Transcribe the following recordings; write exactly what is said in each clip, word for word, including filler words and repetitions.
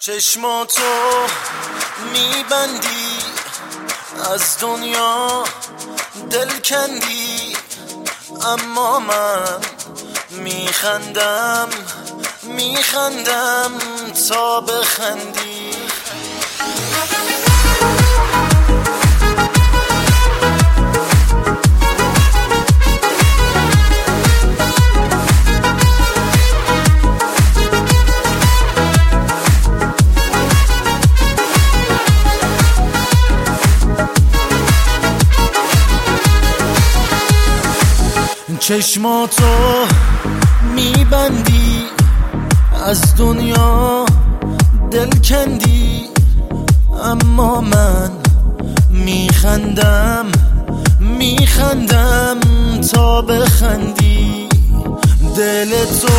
چشماتو میبندی از دنیا دل کندی، اما من میخندم میخندم تا بخندی. چشماتو میبندی از دنیا دل کندی، اما من میخندم میخندم تا بخندی. دل تو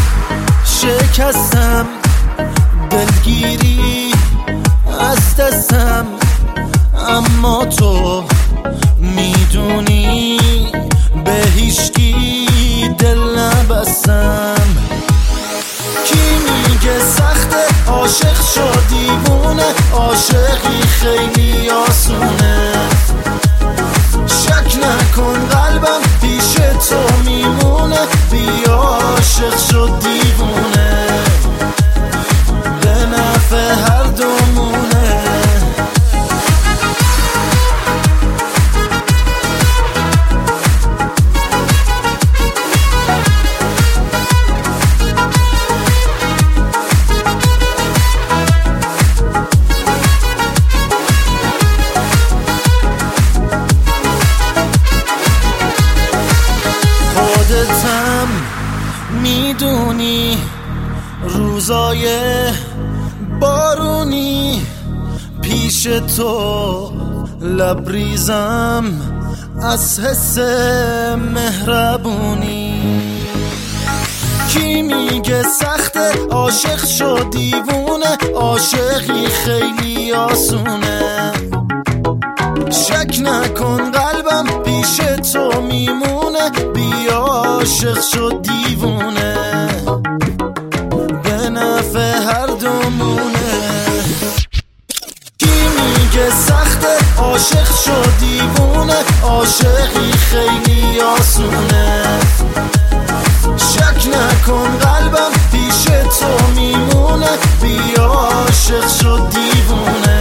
شکستم، دلگیری از دستم، اما تو میدونی به هیچکی دل نبستم. کی میگه سخته عاشق شد دیوونه، عاشقی خیلی آسونه. شک نکن قلبم پیش تو میمونه، بیا عاشق شد دیوونه، به نفع هر دومونه. خودتم میدونی روزای بارونی پیش تو لبریزم از حس مهربونی. کی میگه سخته عاشق شد دیوونه، عاشقی خیلی آسونه. شک نکن قلبم پیش تو میمونه، بیا عاشق شد دیوونه، به نفع هر دومونه. کی میگه سخته عاشق شد دیوونه، عاشقی خیلی آسونه. شک نکن قلبم پیش تو میمونه، بیا عاشق شد دیوونه.